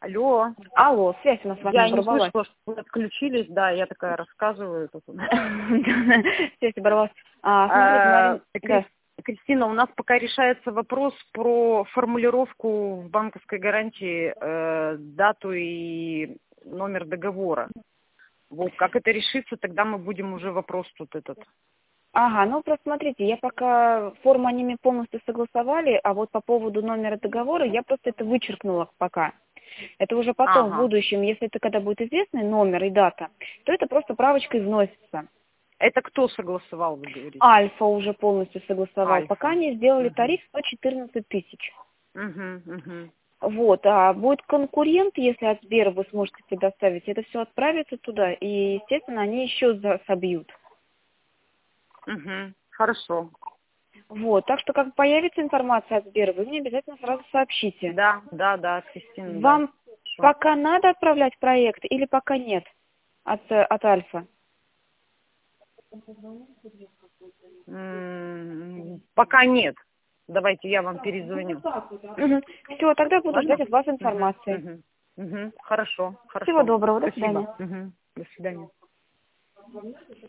Алло. Алло, связь у нас с вами Я не оборвалась. слышала, что вы отключились, да, я такая рассказываю. Тут. Связь оборвалась. Смотрите, Марина, да. Кристина, у нас пока решается вопрос про формулировку в банковской гарантии, дату и номер договора. Вот, как это решится, тогда мы будем уже вопрос тут этот. Ага, ну просто смотрите, я пока форму они мне полностью согласовали, а вот по поводу номера договора я просто это вычеркнула пока. Это уже потом, в Ага. будущем, если это когда будет известный номер и дата, то это просто правочкой вносится. Это кто согласовал, вы говорите? Альфа уже полностью согласовал. Пока Альфа. они сделали Угу. тариф 114 тысяч. Угу. Вот, а будет конкурент, если от Сбера вы сможете предоставить, это все отправится туда, и, естественно, они еще собьют. Угу. Хорошо. Вот, так что как появится информация от Сбера, вы мне обязательно сразу сообщите. Да, Кристина, да. Вам Хорошо. пока надо отправлять проект или пока нет от Альфа? Пока нет. Давайте я вам перезвоню. Все, тогда буду Ладно? ждать от вас информации. Хорошо. Всего доброго, до Спасибо. свидания. До свидания.